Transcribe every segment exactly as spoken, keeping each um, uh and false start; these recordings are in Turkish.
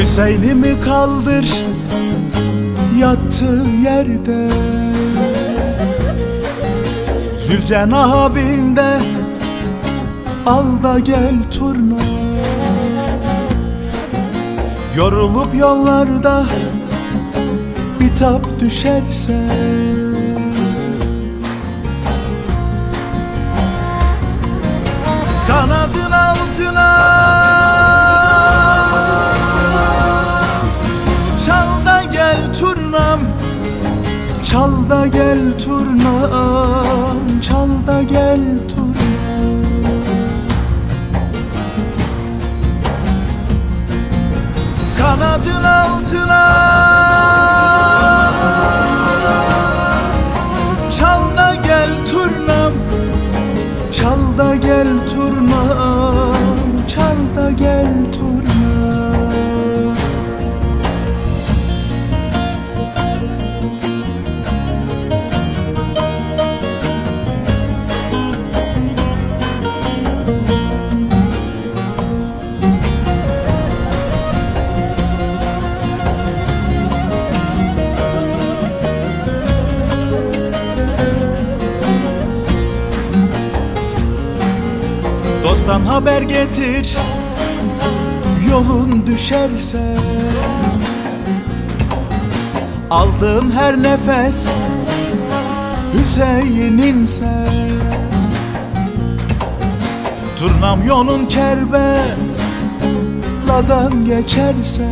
Hüseyin'imi kaldır yattığı yerde, Zülcenah abinde al da gel turna. Yorulup yollarda bitap düşerse, kanadın altına çal da gel turnam, çal da gel turnam, çal da gel turnam. Kanadın altına çal da gel turnam, çal da gel turnam, çal da gel turnam. Dosttan haber getir, yolun düşerse, aldığın her nefes Hüseyin'inse, turnam yolun Kerbela'dan geçerse,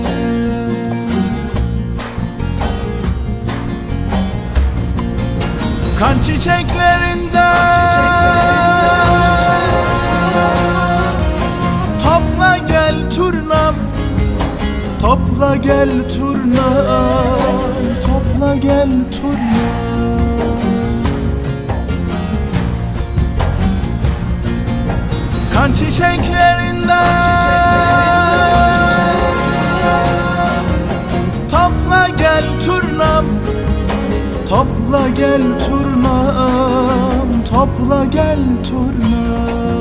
kan çiçeklerinde topla gel turnam, topla gel turnam, topla gel turnam. Kan çiçeklerinde topla gel turnam, topla gel turnam, topla gel turnam.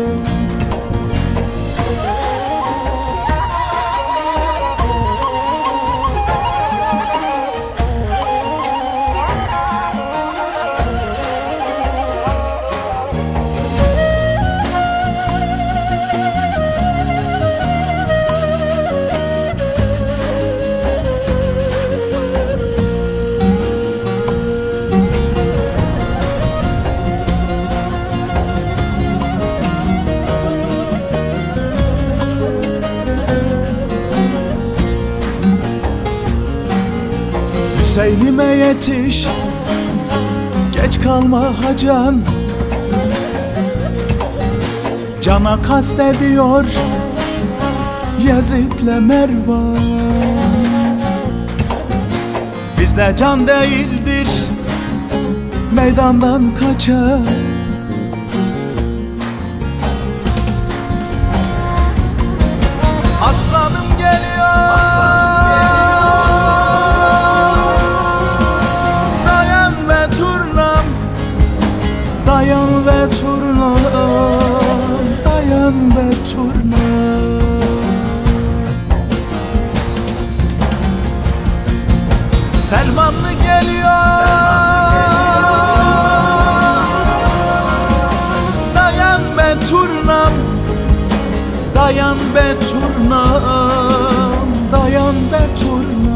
Hüseyin'ime yetiş, geç kalma hacan, cana kastediyor Yazid'le Mervan. Bizde can değildir meydandan kaçan, aslanım geliyor, aslanım. Dayan ve turnam, dayan ve turnam. Selmanlı geliyor, dayan ve turnam, dayan ve turnam, dayan ve turnam.